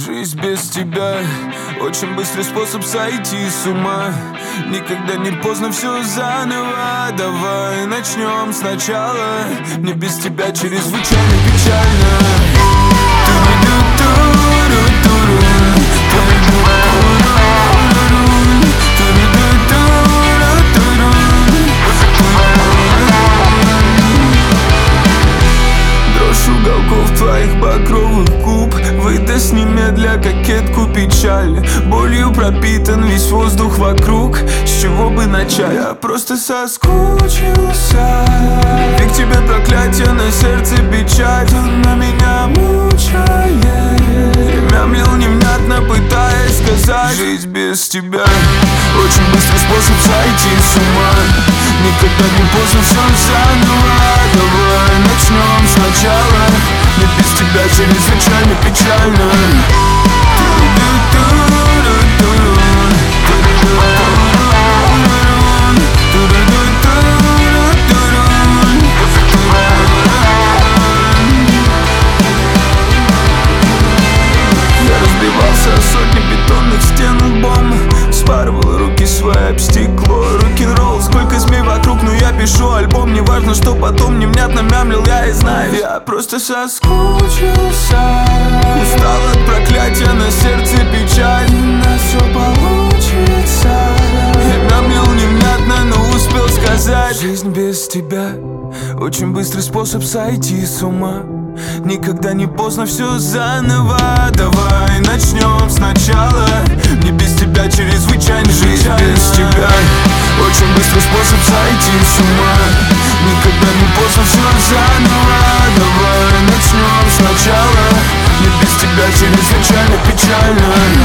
Жизнь без тебя очень быстрый способ сойти с ума. Никогда не поздно, все заново. Давай начнем сначала. Мне без тебя чрезвычайно печально. Дрожь уголков твоих багровых губ выдаст немедля кокетку печаль. Болью пропитан весь воздух вокруг. С чего бы начать? Я просто соскучился. Ведь тебе проклятие, на сердце печаль. Он на меня мучает. Я мямлил невнятно, пытаясь сказать: жизнь без тебя очень быстрый способ сойти с ума. Никогда не поздно, все заново. Давай начнем сначала. Мне без тебя чрезвычайно печально. Я разбивался о сотни бетонных стен лбом. Спарывал руки свои об стекло. Рок-н-ролл, сколько змей вокруг, но я пишу альбом. Не важно, что потом невнятно мямлил я и знаю. Я просто соскучился. Устал от проклятия, на сердце печаль. У нас все получится. Я мямлил невнятно, но успел сказать: жизнь без тебя очень быстрый способ сойти с ума. Никогда не поздно, все заново. Давай начнем сначала. Мне без тебя чрезвычайно жизнь без тебя очень быстрый способ сойти с ума. Никогда не поздно, все заново. Давай начнем сначала. Мне без тебя чрезвычайно печально.